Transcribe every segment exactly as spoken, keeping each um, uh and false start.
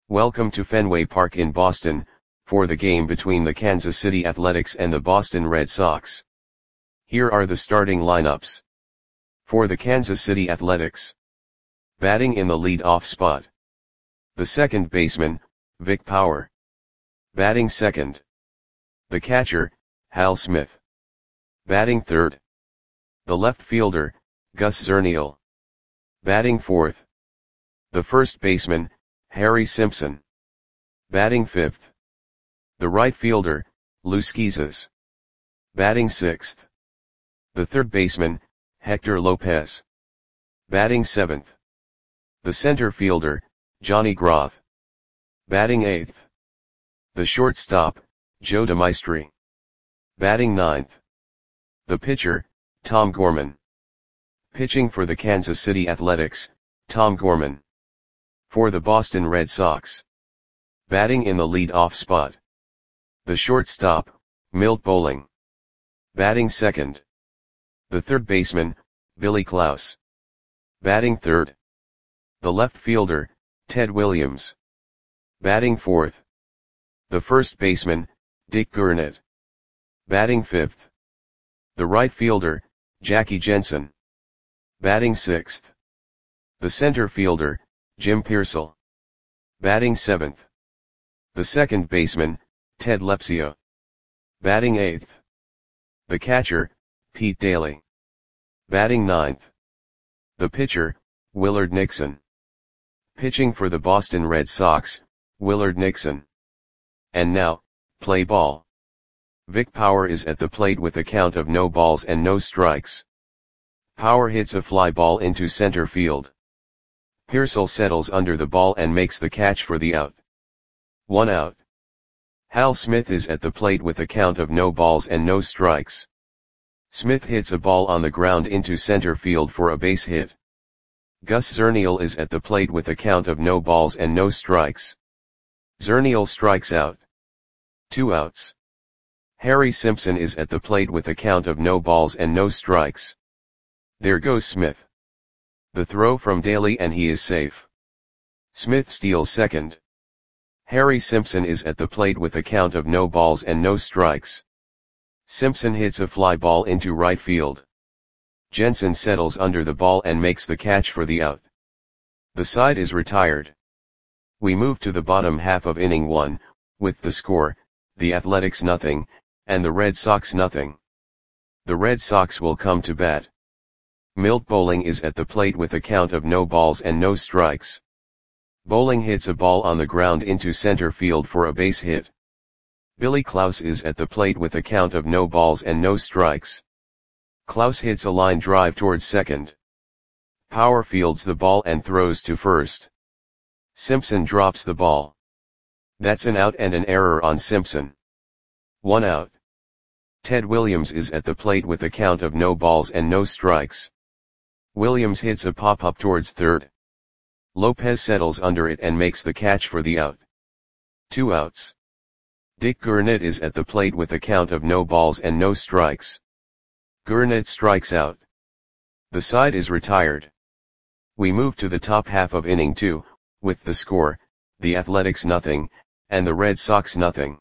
Welcome to Fenway Park in Boston, for the game between the Kansas City Athletics and the Boston Red Sox. Here are the starting lineups. For the Kansas City Athletics. Batting in the lead-off spot. The second baseman, Vic Power. Batting second. The catcher, Hal Smith. Batting third. The left fielder, Gus Zernial. Batting fourth. The first baseman, Harry Simpson. Batting fifth. The right fielder, Lou Schizas. Batting sixth. The third baseman, Hector Lopez. Batting seventh. The center fielder, Johnny Groth. Batting eighth. The shortstop, Joe DeMaestri. Batting ninth. The pitcher, Tom Gorman. Pitching for the Kansas City Athletics, Tom Gorman. For the Boston Red Sox. Batting in the lead-off spot. The shortstop, Milt Bowling. Batting second. The third baseman, Billy Klaus. Batting third. The left fielder, Ted Williams. Batting fourth. The first baseman, Dick Gurnett. Batting fifth. The right fielder, Jackie Jensen. Batting sixth. The center fielder, Jim Piersall. Batting seventh. The second baseman, Ted Lepsio. Batting eighth. The catcher, Pete Daly. Batting ninth. The pitcher, Willard Nixon. Pitching for the Boston Red Sox, Willard Nixon. And now, play ball. Vic Power is at the plate with a count of no balls and no strikes. Power hits a fly ball into center field. Piersall settles under the ball and makes the catch for the out. One out. Hal Smith is at the plate with a count of no balls and no strikes. Smith hits a ball on the ground into center field for a base hit. Gus Zernial is at the plate with a count of no balls and no strikes. Zernial strikes out. Two outs. Harry Simpson is at the plate with a count of no balls and no strikes. There goes Smith. The throw from Daly and he is safe. Smith steals second. Harry Simpson is at the plate with a count of no balls and no strikes. Simpson hits a fly ball into right field. Jensen settles under the ball and makes the catch for the out. The side is retired. We move to the bottom half of inning one, with the score, the Athletics nothing, and the Red Sox nothing. The Red Sox will come to bat. Milt Bowling is at the plate with a count of no balls and no strikes. Bowling hits a ball on the ground into center field for a base hit. Billy Klaus is at the plate with a count of no balls and no strikes. Klaus hits a line drive towards second. Power fields the ball and throws to first. Simpson drops the ball. That's an out and an error on Simpson. One out. Ted Williams is at the plate with a count of no balls and no strikes. Williams hits a pop-up towards third. Lopez settles under it and makes the catch for the out. Two outs. Dick Gurnett is at the plate with a count of no balls and no strikes. Gurnett strikes out. The side is retired. We move to the top half of inning two, with the score, the Athletics nothing, and the Red Sox nothing.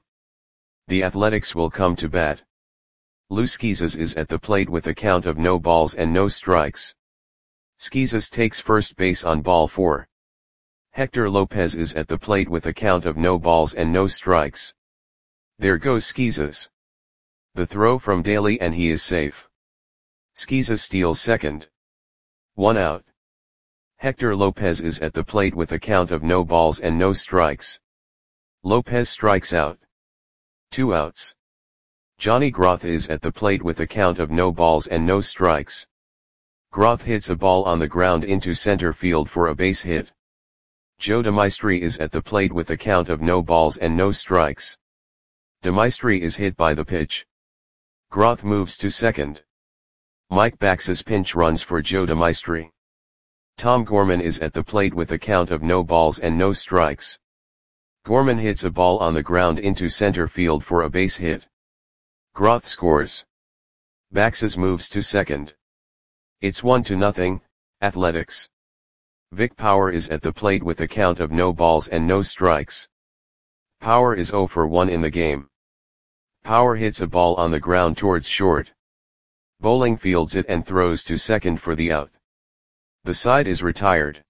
The Athletics will come to bat. Lou Schizas is at the plate with a count of no balls and no strikes. Schizas takes first base on ball four. Hector Lopez is at the plate with a count of no balls and no strikes. There goes Schizas. The throw from Daly and he is safe. Schizas steals second. One out. Hector Lopez is at the plate with a count of no balls and no strikes. Lopez strikes out. Two outs. Johnny Groth is at the plate with a count of no balls and no strikes. Groth hits a ball on the ground into center field for a base hit. Joe DeMaestri is at the plate with a count of no balls and no strikes. DeMaestri is hit by the pitch. Groth moves to second. Mike Bax's pinch runs for Joe DeMaestri. Tom Gorman is at the plate with a count of no balls and no strikes. Gorman hits a ball on the ground into center field for a base hit. Groth scores. Baxes moves to second. It's one to nothing, Athletics. Vic Power is at the plate with a count of no balls and no strikes. Power is zero for one in the game. Power hits a ball on the ground towards short. Bowling fields it and throws to second for the out. The side is retired.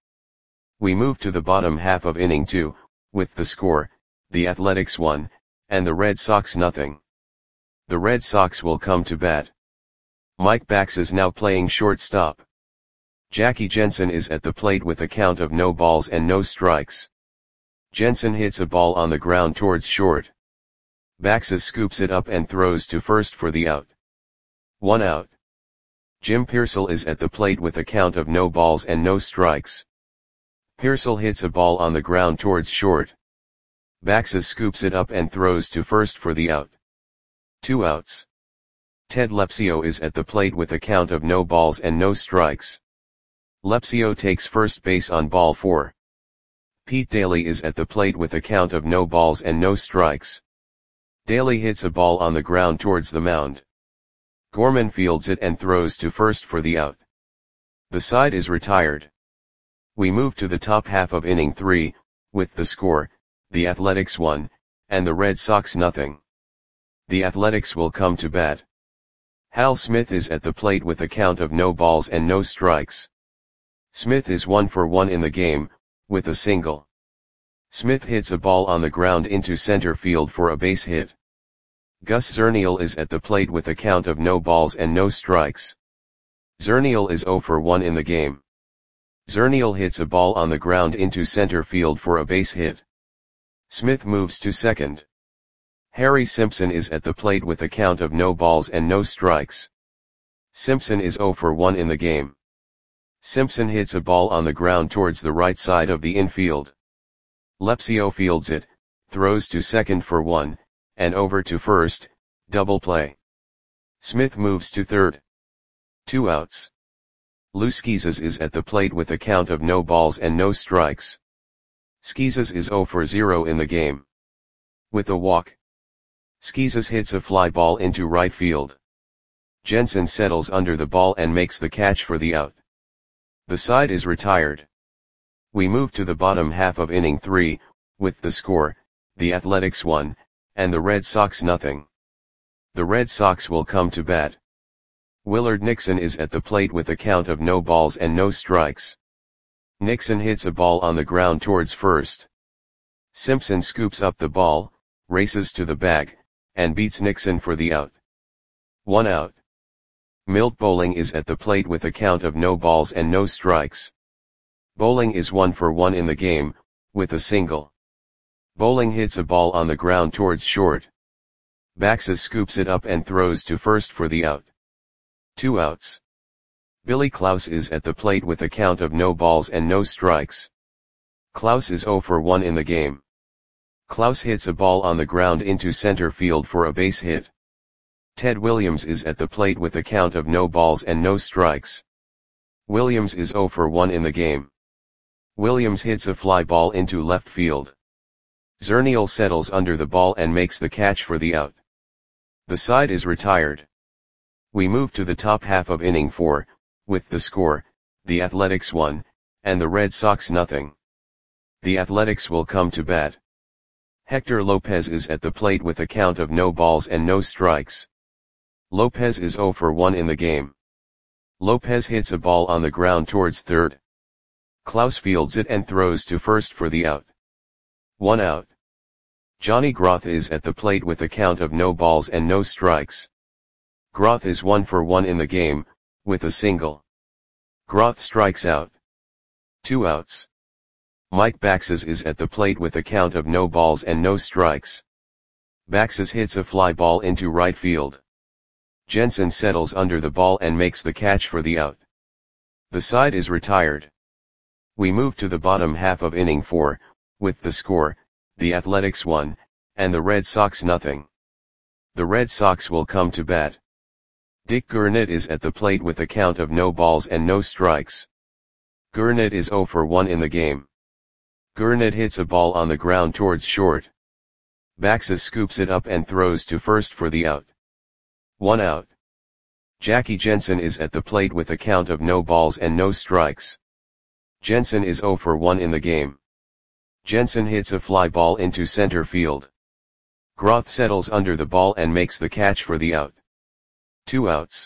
We move to the bottom half of inning two, with the score, the Athletics one, and the Red Sox nothing. The Red Sox will come to bat. Mike Bax is now playing shortstop. Jackie Jensen is at the plate with a count of no balls and no strikes. Jensen hits a ball on the ground towards short. Baxa scoops it up and throws to first for the out. One out. Jim Pearsall is at the plate with a count of no balls and no strikes. Pearsall hits a ball on the ground towards short. Baxa scoops it up and throws to first for the out. Two outs. Ted Lepsio is at the plate with a count of no balls and no strikes. Lepsio takes first base on ball four. Pete Daly is at the plate with a count of no balls and no strikes. Daly hits a ball on the ground towards the mound. Gorman fields it and throws to first for the out. The side is retired. We move to the top half of inning three, with the score, the Athletics one, and the Red Sox nothing. The Athletics will come to bat. Hal Smith is at the plate with a count of no balls and no strikes. Smith is one for one in the game, with a single. Smith hits a ball on the ground into center field for a base hit. Gus Zernial is at the plate with a count of no balls and no strikes. Zernial is zero for one in the game. Zernial hits a ball on the ground into center field for a base hit. Smith moves to second. Harry Simpson is at the plate with a count of no balls and no strikes. Simpson is zero for one in the game. Simpson hits a ball on the ground towards the right side of the infield. Lepsio fields it, throws to second for one, and over to first, double play. Smith moves to third. Two outs. Lou Schizas is at the plate with a count of no balls and no strikes. Schizas is zero for zero in the game. With a walk. Schizas hits a fly ball into right field. Jensen settles under the ball and makes the catch for the out. The side is retired. We move to the bottom half of inning three, with the score, the Athletics one, and the Red Sox nothing. The Red Sox will come to bat. Willard Nixon is at the plate with a count of no balls and no strikes. Nixon hits a ball on the ground towards first. Simpson scoops up the ball, races to the bag, and beats Nixon for the out. One out. Milt Bowling is at the plate with a count of no balls and no strikes. Bowling is one for one in the game, with a single. Bowling hits a ball on the ground towards short. Baxa scoops it up and throws to first for the out. Two outs. Billy Klaus is at the plate with a count of no balls and no strikes. Klaus is zero for one in the game. Klaus hits a ball on the ground into center field for a base hit. Ted Williams is at the plate with a count of no balls and no strikes. Williams is zero for one in the game. Williams hits a fly ball into left field. Zernial settles under the ball and makes the catch for the out. The side is retired. We move to the top half of inning four, with the score, the Athletics one, and the Red Sox nothing. The Athletics will come to bat. Hector Lopez is at the plate with a count of no balls and no strikes. Lopez is zero for one in the game. Lopez hits a ball on the ground towards third. Klaus fields it and throws to first for the out. One out. Johnny Groth is at the plate with a count of no balls and no strikes. Groth is one for one in the game, with a single. Groth strikes out. Two outs. Mike Baxes is at the plate with a count of no balls and no strikes. Baxes hits a fly ball into right field. Jensen settles under the ball and makes the catch for the out. The side is retired. We move to the bottom half of inning four, with the score, the Athletics one, and the Red Sox nothing. The Red Sox will come to bat. Dick Gurnett is at the plate with a count of no balls and no strikes. Gurnett is zero for one in the game. Gurnett hits a ball on the ground towards short. Baxa scoops it up and throws to first for the out. One out. Jackie Jensen is at the plate with a count of no balls and no strikes. Jensen is zero for one in the game. Jensen hits a fly ball into center field. Groth settles under the ball and makes the catch for the out. Two outs.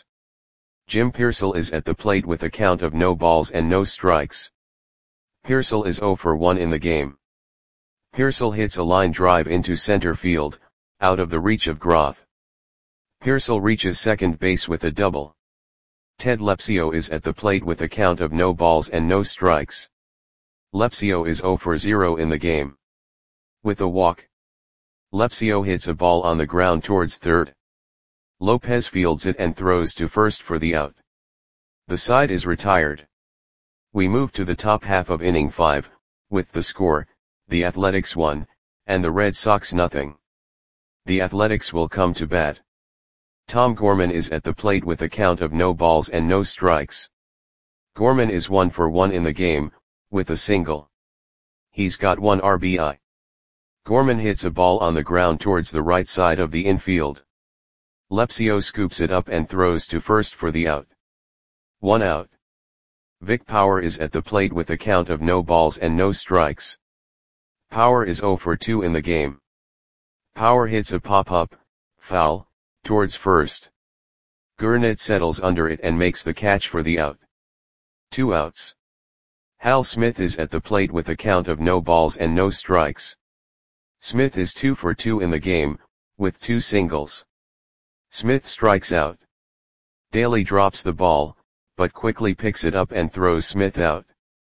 Jim Pearsall is at the plate with a count of no balls and no strikes. Pearsall is zero for one in the game. Pearsall hits a line drive into center field, out of the reach of Groth. Pearsall reaches second base with a double. Ted Lepsio is at the plate with a count of no balls and no strikes. Lepsio is zero for zero in the game. With a walk, Lepsio hits a ball on the ground towards third. Lopez fields it and throws to first for the out. The side is retired. We move to the top half of inning five, with the score, the Athletics one, and the Red Sox nothing. The Athletics will come to bat. Tom Gorman is at the plate with a count of no balls and no strikes. Gorman is one for one in the game, with a single. He's got one R B I. Gorman hits a ball on the ground towards the right side of the infield. Lepsio scoops it up and throws to first for the out. One out. Vic Power is at the plate with a count of no balls and no strikes. Power is zero for two in the game. Power hits a pop-up, foul, towards first. Gurnett settles under it and makes the catch for the out. Two outs. Hal Smith is at the plate with a count of no balls and no strikes. Smith is two for two in the game, with two singles. Smith strikes out. Daly drops the ball, but quickly picks it up and throws Smith out.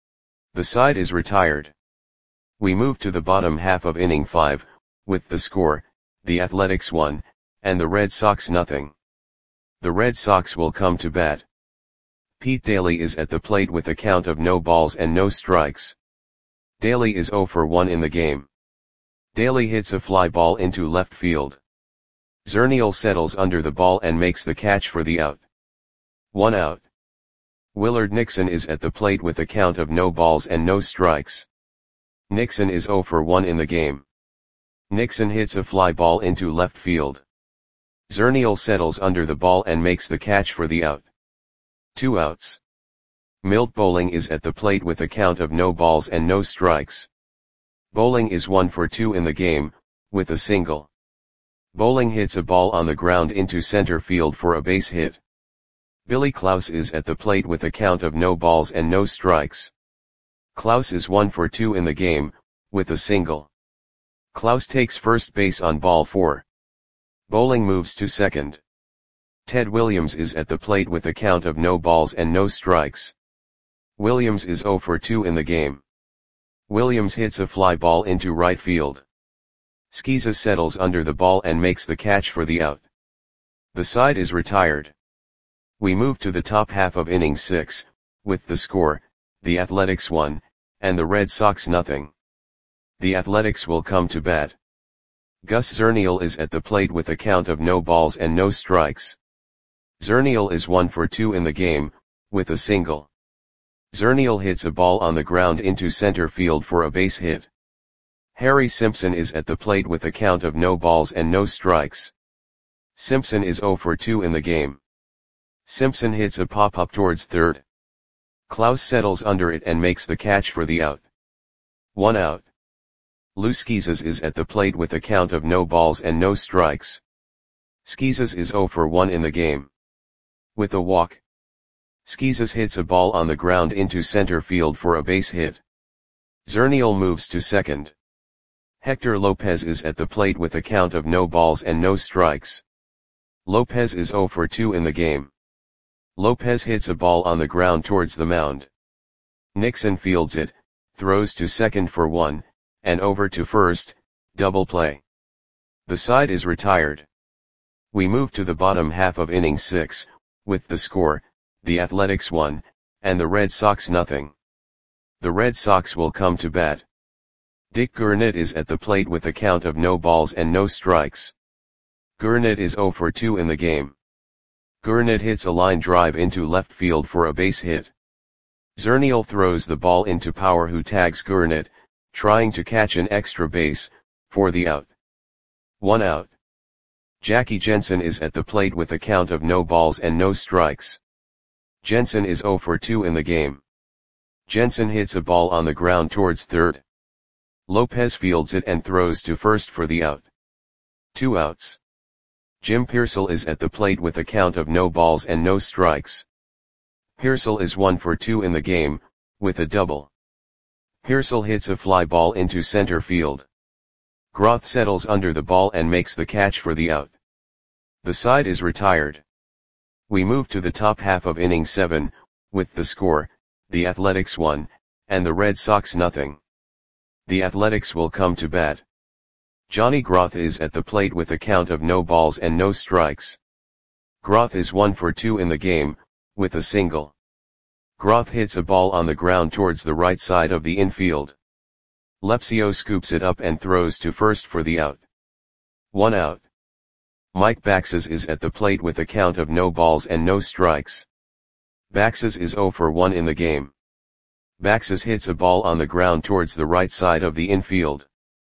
The side is retired. We move to the bottom half of inning five, with the score, the Athletics one, and the Red Sox nothing. The Red Sox will come to bat. Pete Daly is at the plate with a count of no balls and no strikes. Daly is zero for one in the game. Daly hits a fly ball into left field. Zernial settles under the ball and makes the catch for the out. One out. Willard Nixon is at the plate with a count of no balls and no strikes. Nixon is zero for one in the game. Nixon hits a fly ball into left field. Zernial settles under the ball and makes the catch for the out. Two outs. Milt Bowling is at the plate with a count of no balls and no strikes. Bowling is one for two in the game, with a single. Bowling hits a ball on the ground into center field for a base hit. Billy Klaus is at the plate with a count of no balls and no strikes. Klaus is one for two in the game, with a single. Klaus takes first base on ball four. Bowling moves to second. Ted Williams is at the plate with a count of no balls and no strikes. Williams is zero for two in the game. Williams hits a fly ball into right field. Skeeza settles under the ball and makes the catch for the out. The side is retired. We move to the top half of inning six, with the score, the Athletics one, and the Red Sox nothing. The Athletics will come to bat. Gus Zernial is at the plate with a count of no balls and no strikes. Zernial is one for two in the game, with a single. Zernial hits a ball on the ground into center field for a base hit. Harry Simpson is at the plate with a count of no balls and no strikes. Simpson is zero for two in the game. Simpson hits a pop-up towards third. Klaus settles under it and makes the catch for the out. One out. Lou Skeezas is at the plate with a count of no balls and no strikes. Skeezas is zero for one in the game. With a walk, Skeezas hits a ball on the ground into center field for a base hit. Zernial moves to second. Hector Lopez is at the plate with a count of no balls and no strikes. Lopez is zero for two in the game. Lopez hits a ball on the ground towards the mound. Nixon fields it, throws to second for one, and over to first, double play. The side is retired. We move to the bottom half of inning six, with the score, the Athletics one, and the Red Sox nothing. The Red Sox will come to bat. Dick Gurnett is at the plate with a count of no balls and no strikes. Gurnett is zero for two in the game. Gurnett hits a line drive into left field for a base hit. Zernial throws the ball into Power, who tags Gurnett, trying to catch an extra base, for the out. One out. Jackie Jensen is at the plate with a count of no balls and no strikes. Jensen is zero for two in the game. Jensen hits a ball on the ground towards third. Lopez fields it and throws to first for the out. Two outs. Jim Pearsall is at the plate with a count of no balls and no strikes. Pearsall is one for two in the game, with a double. Pearsall hits a fly ball into center field. Groth settles under the ball and makes the catch for the out. The side is retired. We move to the top half of inning seven, with the score, the Athletics one, and the Red Sox nothing. The Athletics will come to bat. Johnny Groth is at the plate with a count of no balls and no strikes. Groth is one for two in the game, with a single. Groth hits a ball on the ground towards the right side of the infield. Lepsio scoops it up and throws to first for the out. One out. Mike Baxes is at the plate with a count of no balls and no strikes. Baxes is zero for one in the game. Baxes hits a ball on the ground towards the right side of the infield.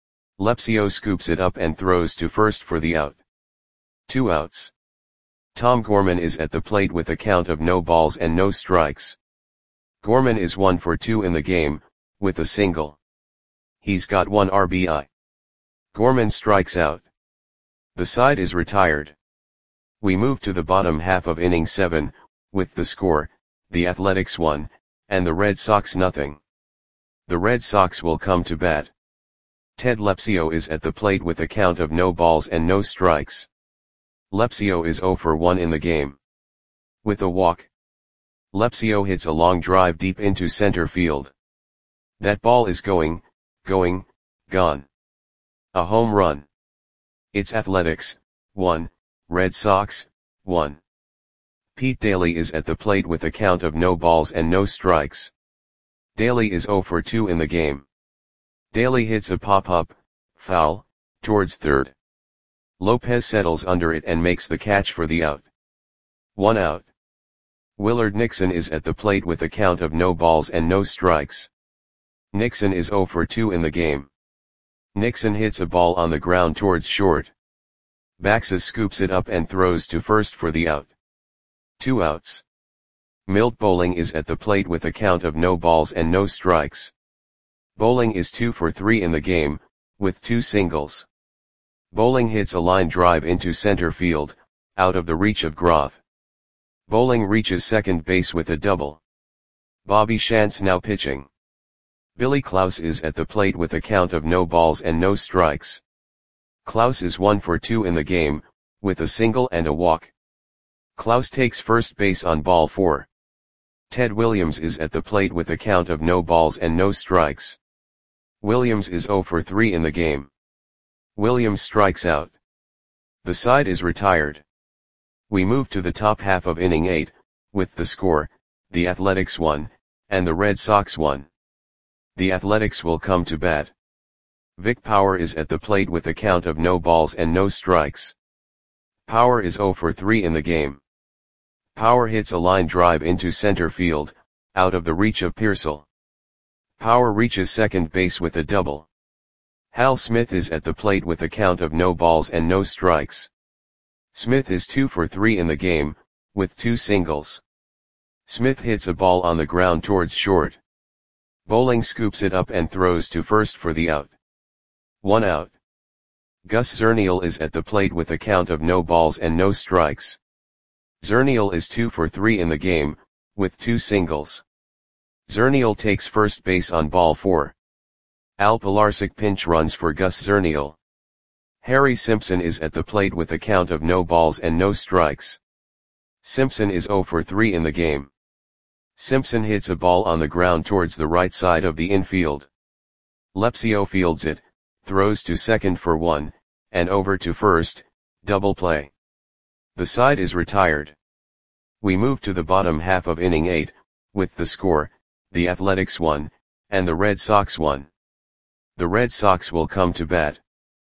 Lepsio scoops it up and throws to first for the out. Two outs. Tom Gorman is at the plate with a count of no balls and no strikes. Gorman is one for two in the game, with a single. He's got one R B I. Gorman strikes out. The side is retired. We move to the bottom half of inning seven, with the score, the Athletics one, and the Red Sox nothing. The Red Sox will come to bat. Ted Lepsio is at the plate with a count of no balls and no strikes. Lepsio is zero for one in the game. With a walk. Lepsio hits a long drive deep into center field. That ball is going, going, gone. A home run. It's Athletics, one, Red Sox, one. Pete Daly is at the plate with a count of no balls and no strikes. Daly is zero for two in the game. Daly hits a pop-up, foul, towards third. Lopez settles under it and makes the catch for the out. One out. Willard Nixon is at the plate with a count of no balls and no strikes. Nixon is zero for two in the game. Nixon hits a ball on the ground towards short. Baxes scoops it up and throws to first for the out. Two outs. Milt Bowling is at the plate with a count of no balls and no strikes. Bowling is two for three in the game, with two singles. Bowling hits a line drive into center field, out of the reach of Groth. Bowling reaches second base with a double. Bobby Shantz now pitching. Billy Klaus is at the plate with a count of no balls and no strikes. Klaus is one for two in the game, with a single and a walk. Klaus takes first base on ball four. Ted Williams is at the plate with a count of no balls and no strikes. Williams is zero for three in the game. Williams strikes out. The side is retired. We move to the top half of inning eight, with the score, the Athletics one, and the Red Sox one. The Athletics will come to bat. Vic Power is at the plate with a count of no balls and no strikes. Power is zero for three in the game. Power hits a line drive into center field, out of the reach of Pearsall. Power reaches second base with a double. Hal Smith is at the plate with a count of no balls and no strikes. Smith is two for three in the game, with two singles. Smith hits a ball on the ground towards short. Bowling scoops it up and throws to first for the out. One out. Gus Zernial is at the plate with a count of no balls and no strikes. Zernial is two for three in the game, with two singles. Zernial takes first base on ball four. Al Pilarczyk pinch runs for Gus Zernial. Harry Simpson is at the plate with a count of no balls and no strikes. Simpson is zero for three in the game. Simpson hits a ball on the ground towards the right side of the infield. Lepsio fields it, throws to second for one, and over to first, double play. The side is retired. We move to the bottom half of inning eight, with the score, the Athletics one, and the Red Sox one. The Red Sox will come to bat.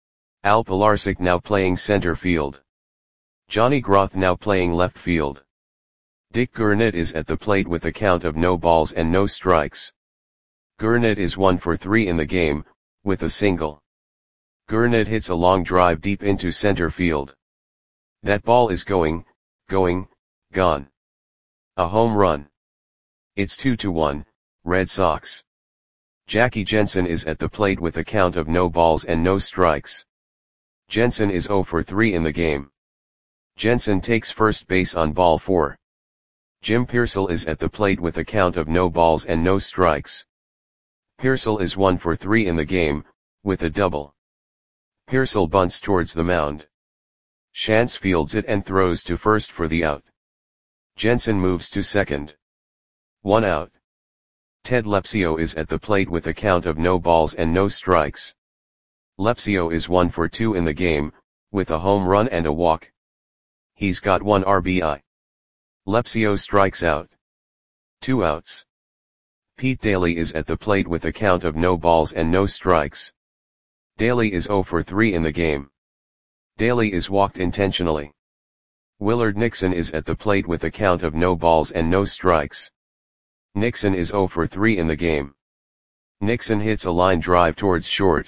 Al Pilarczyk now playing center field. Johnny Groth now playing left field. Dick Gurnett is at the plate with a count of no balls and no strikes. Gurnett is one for three in the game, with a single. Gurnett hits a long drive deep into center field. That ball is going, going, gone. A home run. It's two to one, Red Sox. Jackie Jensen is at the plate with a count of no balls and no strikes. Jensen is zero for three in the game. Jensen takes first base on ball four. Jim Piersall is at the plate with a count of no balls and no strikes. Piersall is one for three in the game, with a double. Piersall bunts towards the mound. Shantz fields it and throws to first for the out. Jensen moves to second. One out. Ted Lepsio is at the plate with a count of no balls and no strikes. Lepsio is one for two in the game, with a home run and a walk. He's got one R B I. Lepsio strikes out. Two outs. Pete Daly is at the plate with a count of no balls and no strikes. Daly is zero for three in the game. Daly is walked intentionally. Willard Nixon is at the plate with a count of no balls and no strikes. Nixon is zero for three in the game. Nixon hits a line drive towards short.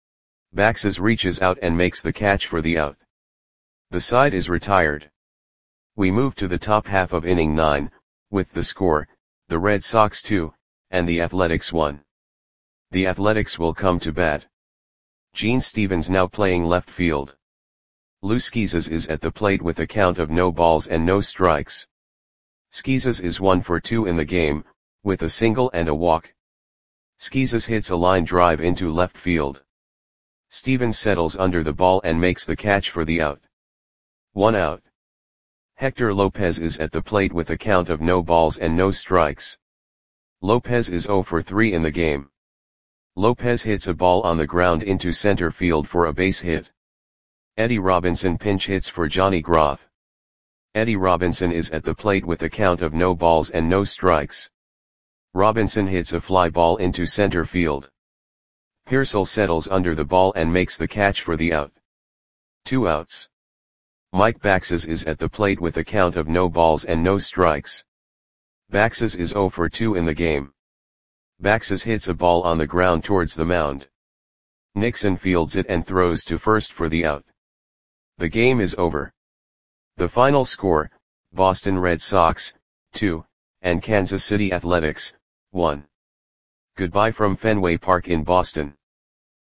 Baxes reaches out and makes the catch for the out. The side is retired. We move to the top half of inning nine, with the score, the Red Sox two, and the Athletics one. The Athletics will come to bat. Gene Stevens now playing left field. Lou Schizas is at the plate with a count of no balls and no strikes. Schizas is one for two in the game, with a single and a walk. Schizas hits a line drive into left field. Stevens settles under the ball and makes the catch for the out. One out. Hector Lopez is at the plate with a count of no balls and no strikes. Lopez is zero for three in the game. Lopez hits a ball on the ground into center field for a base hit. Eddie Robinson pinch hits for Johnny Groth. Eddie Robinson is at the plate with a count of no balls and no strikes. Robinson hits a fly ball into center field. Piersall settles under the ball and makes the catch for the out. Two outs. Mike Baxes is at the plate with a count of no balls and no strikes. Baxes is zero for two in the game. Baxes hits a ball on the ground towards the mound. Nixon fields it and throws to first for the out. The game is over. The final score, Boston Red Sox, two, and Kansas City Athletics, one. Goodbye from Fenway Park in Boston.